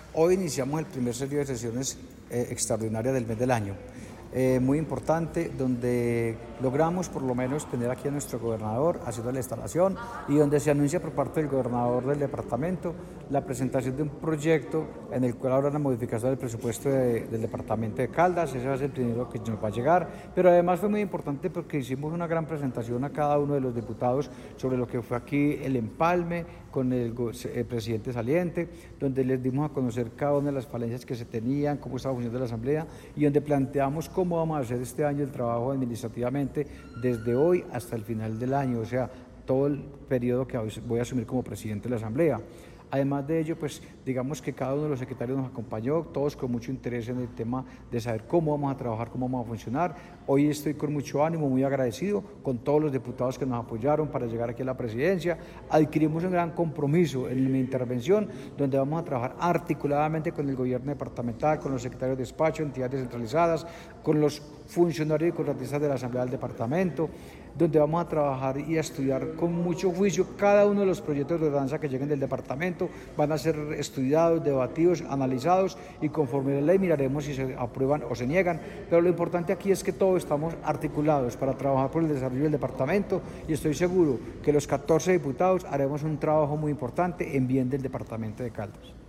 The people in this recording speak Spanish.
Hoy iniciamos el primer serio de sesiones extraordinarias del mes del año. Muy importante, donde logramos por lo menos tener aquí a nuestro gobernador haciendo la instalación y donde se anuncia por parte del gobernador del departamento la presentación de un proyecto en el cual habrá una modificación del presupuesto del departamento de Caldas. Ese va a ser el primero que nos va a llegar, pero además fue muy importante porque hicimos una gran presentación a cada uno de los diputados sobre lo que fue aquí el empalme con el presidente saliente, donde les dimos a conocer cada una de las falencias que se tenían, cómo estaba funcionando la asamblea y donde planteamos cómo vamos a hacer este año el trabajo administrativamente desde hoy hasta el final del año, o sea, todo el periodo que voy a asumir como presidente de la asamblea. Además de ello, pues digamos que cada uno de los secretarios nos acompañó, todos con mucho interés en el tema de saber cómo vamos a trabajar, cómo vamos a funcionar. Hoy estoy con mucho ánimo, muy agradecido con todos los diputados que nos apoyaron para llegar aquí a la presidencia. Adquirimos un gran compromiso en mi intervención, donde vamos a trabajar articuladamente con el gobierno departamental, con los secretarios de despacho, entidades descentralizadas, con los funcionarios y contratistas de la Asamblea del Departamento, donde vamos a trabajar y a estudiar con mucho juicio cada uno de los proyectos de ordenanza que lleguen del departamento. Van a ser estudiados, debatidos, analizados y conforme a la ley miraremos si se aprueban o se niegan, pero lo importante aquí es que todos estamos articulados para trabajar por el desarrollo del departamento y estoy seguro que los 14 diputados haremos un trabajo muy importante en bien del departamento de Caldas.